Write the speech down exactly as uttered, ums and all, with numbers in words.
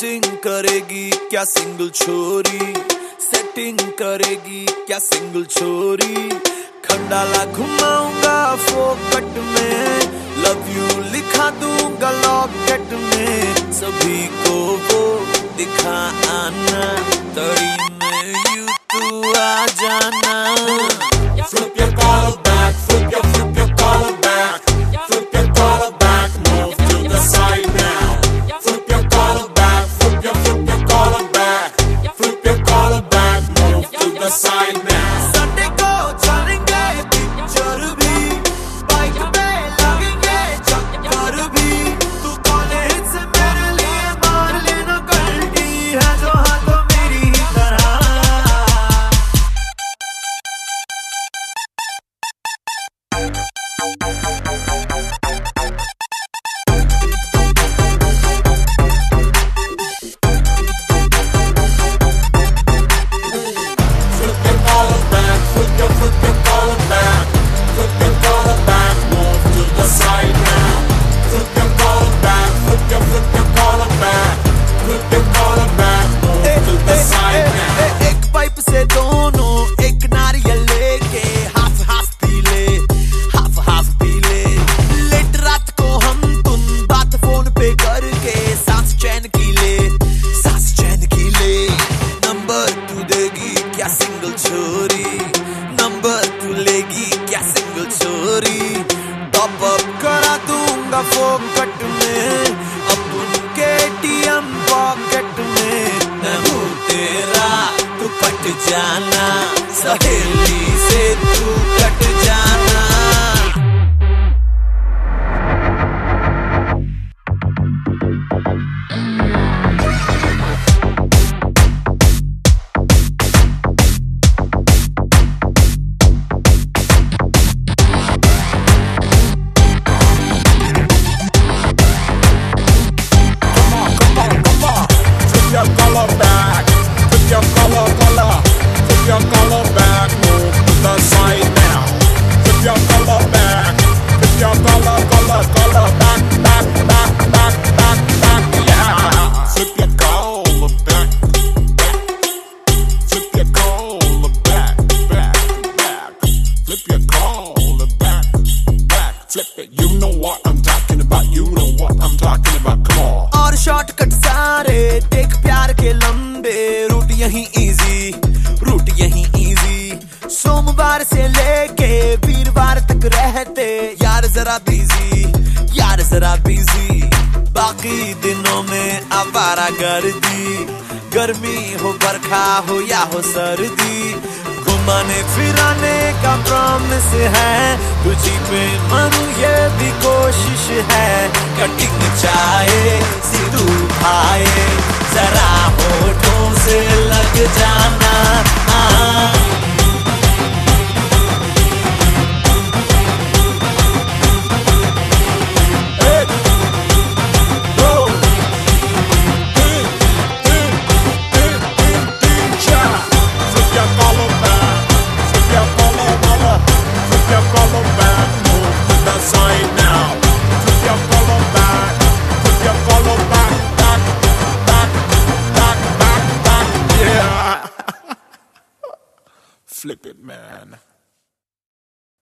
Setting करेगी क्या single छोरी, सेटिंग करेगी क्या सिंगल छोरी। खंडाला घुमाऊंगा फोकट में, लव यू लिखा दूंगा लॉकेट में। सभी को वो दिखा आना, तड़ी में यू तू आ जाना। Flip your collar back, flip your, flip your collar back, flip your collar back, move to the side now. Flip your collar back, flip your, flip your collar back, flip your collar back, move to the side now. Sunday को चलेंगे picture भी, bike पे लगेंगे चक्कर भी। तू college से मेरे लिए मार लेना गलती है जो हाथों मेरी ही तरह। क्या सिंगल छोरी, नंबर तू लेगी क्या सिंगल छोरी। टॉप अप करा दूंगा फोकट में, अपन के टीएम पॉकेट में। मैं हूँ तेरा तू कट जाना, सहेली से तू कट जाना। Collar back, put your collar, collar, put your collar back, move to the side now. Put your collar back, put your collar, collar, collar back, back, back, back, back, back, yeah. Flip your collar back, back, flip your collar back, back, back, flip your collar back, back, flip it. You know what I'm talking about, you know what I'm talking about, come on. और shortcut सारे देख प्यार के लंबे, root यही easy, root यही easy. सोमवार से लेके वीरवार तक रहते यार जरा बिजी, यार जरा बिजी। बाकी दिनों में आवारा गर्दी, गर्मी हो बरखा हो या हो सर्दी। घुमाने फिराने का प्रॉमिस है, तुझी पे मरूं ये भी कोशिश है। कटिंग चाहे सिद्धू आए, जरा होठों से लग जाना।